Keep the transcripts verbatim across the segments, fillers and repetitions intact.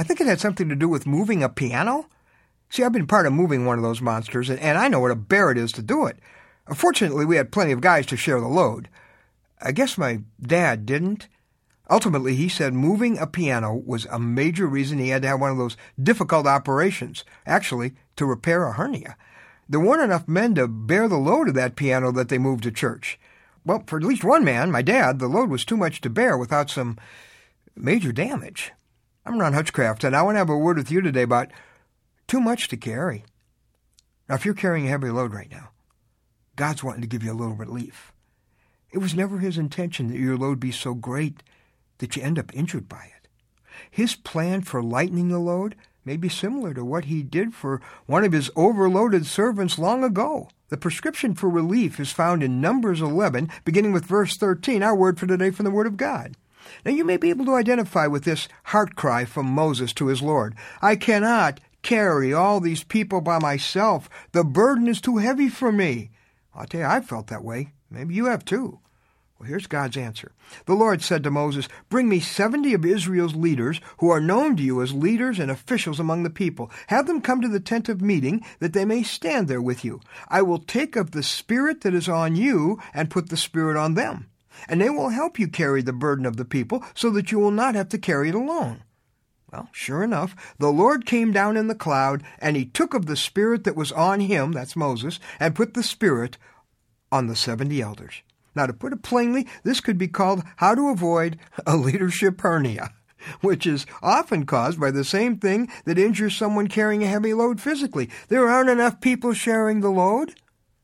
I think it had something to do with moving a piano. See, I've been part of moving one of those monsters, and, and I know what a bear it is to do it. Fortunately, we had plenty of guys to share the load. I guess my dad didn't. Ultimately, he said moving a piano was a major reason he had to have one of those difficult operations, actually, to repair a hernia. There weren't enough men to bear the load of that piano that they moved to church. Well, for at least one man, my dad, the load was too much to bear without some major damage. I'm Ron Hutchcraft, and I want to have a word with you today about too much to carry. Now, if you're carrying a heavy load right now, God's wanting to give you a little relief. It was never His intention that your load be so great that you end up injured by it. His plan for lightening the load may be similar to what He did for one of His overloaded servants long ago. The prescription for relief is found in Numbers eleven, beginning with verse thirteen, our word for today from the Word of God. Now you may be able to identify with this heart cry from Moses to his Lord. I cannot carry all these people by myself. The burden is too heavy for me. I'll tell you, I've felt that way. Maybe you have too. Well, here's God's answer. The Lord said to Moses, bring me seventy of Israel's leaders who are known to you as leaders and officials among the people. Have them come to the tent of meeting that they may stand there with you. I will take of the spirit that is on you and put the spirit on them. And they will help you carry the burden of the people so that you will not have to carry it alone. Well, sure enough, the Lord came down in the cloud, and He took of the spirit that was on him, that's Moses, and put the spirit on the seventy elders. Now, to put it plainly, this could be called how to avoid a leadership hernia, which is often caused by the same thing that injures someone carrying a heavy load physically. There aren't enough people sharing the load.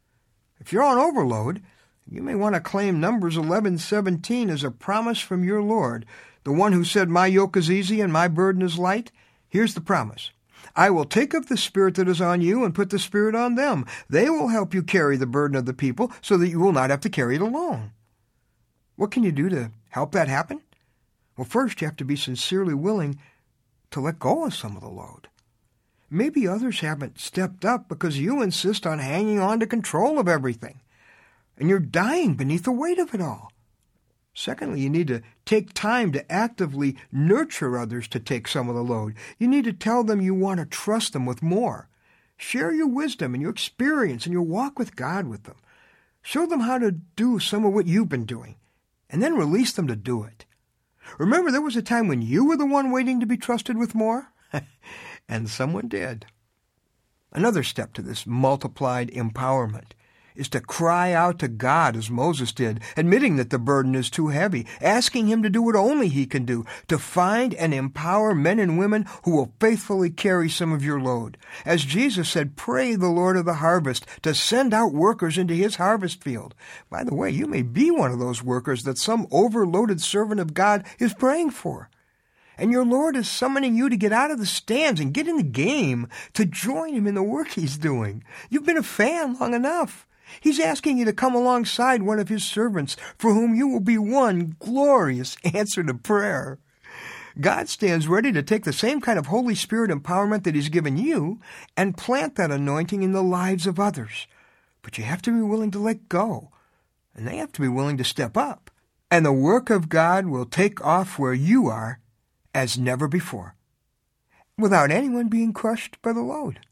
If you're on overload, you may want to claim Numbers eleven seventeen as a promise from your Lord, the one who said, my yoke is easy and my burden is light. Here's the promise. I will take of the spirit that is on you and put the spirit on them. They will help you carry the burden of the people so that you will not have to carry it alone. What can you do to help that happen? Well, first you have to be sincerely willing to let go of some of the load. Maybe others haven't stepped up because you insist on hanging on to control of everything, and you're dying beneath the weight of it all. Secondly, you need to take time to actively nurture others to take some of the load. You need to tell them you want to trust them with more. Share your wisdom and your experience and your walk with God with them. Show them how to do some of what you've been doing, and then release them to do it. Remember, there was a time when you were the one waiting to be trusted with more, and someone did. Another step to this multiplied empowerment is to cry out to God as Moses did, admitting that the burden is too heavy, asking Him to do what only He can do, to find and empower men and women who will faithfully carry some of your load. As Jesus said, pray the Lord of the harvest to send out workers into His harvest field. By the way, you may be one of those workers that some overloaded servant of God is praying for. And your Lord is summoning you to get out of the stands and get in the game, to join Him in the work He's doing. You've been a fan long enough. He's asking you to come alongside one of His servants for whom you will be one glorious answer to prayer. God stands ready to take the same kind of Holy Spirit empowerment that He's given you and plant that anointing in the lives of others. But you have to be willing to let go, and they have to be willing to step up. And the work of God will take off where you are as never before, without anyone being crushed by the load.